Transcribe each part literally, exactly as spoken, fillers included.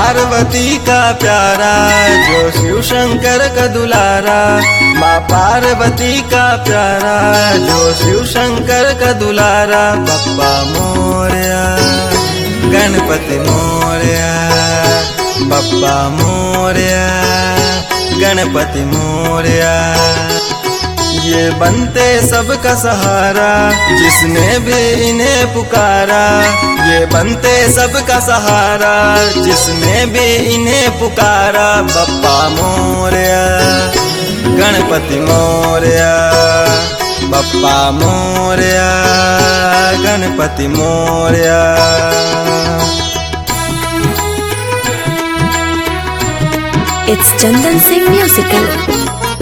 पार्वती का प्यारा जो शिव शंकर का दुलारा, माँ पार्वती का प्यारा जो शिव शंकर का दुलारा। बप्पा मोरया गणपति मोरया, बप्पा मोरया गणपति मोरया। ये बनते सबका सहारा जिसने भी इन्हें पुकारा, ये बनते सबका सहारा जिसने भी इन्हें पुकारा। Bappa Morya Ganpati Morya, Bappa Morya Ganpati Morya. It's Chandan Singh Musical.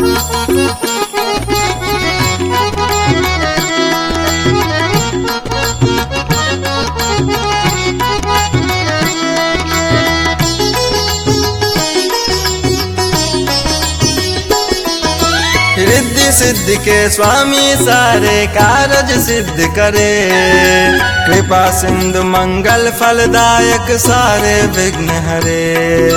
Riddhi Siddhi के स्वामी सारे कारज सिद्ध करे, कृपा सिंधु मंगल फलदायक सारे विघ्न हरे।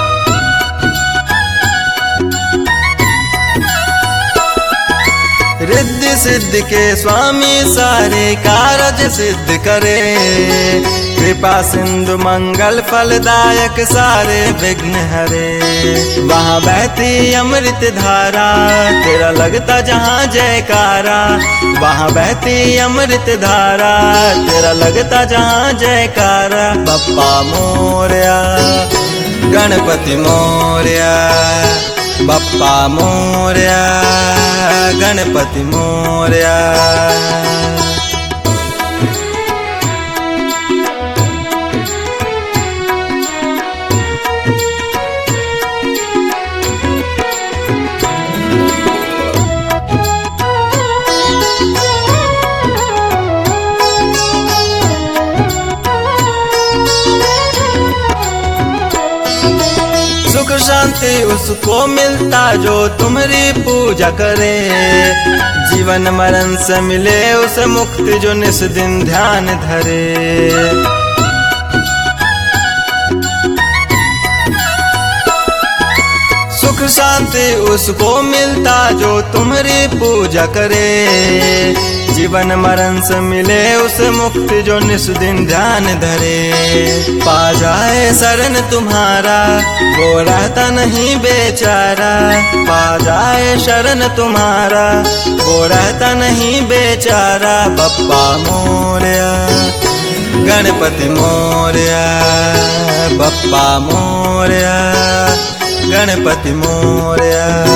रिद्धि सिद्धि के स्वामी सारे कारज सिद्ध करे, कृपा सिंधु मंगल फलदायक सारे विघ्न हरे। वहाँ बहती अमृत धारा तेरा लगता जहाँ जयकारा, वहाँ बहती अमृत धारा तेरा लगता जहाँ जयकारा। बप्पा मोरया गणपति मोरया, बप्पा मोरया गणपति मोरया। सुख शांति उसको मिलता जो तुम्हारी पूजा करे, जीवन मरण से मिले उसे मुक्ति जो निस दिन ध्यान धरे। सुख शांति उसको मिलता जो तुम्हारी पूजा करे, जीवन मरण से मिले उसे मुक्ति जो निस दिन ध्यान धरे। पा जाए शरण तुम्हारा वो रहता नहीं बेचारा, पा जाए शरण तुम्हारा वो रहता नहीं बेचारा। बप्पा मोरया गणपति मोरया, बप्पा मोरया गणपति मोरया।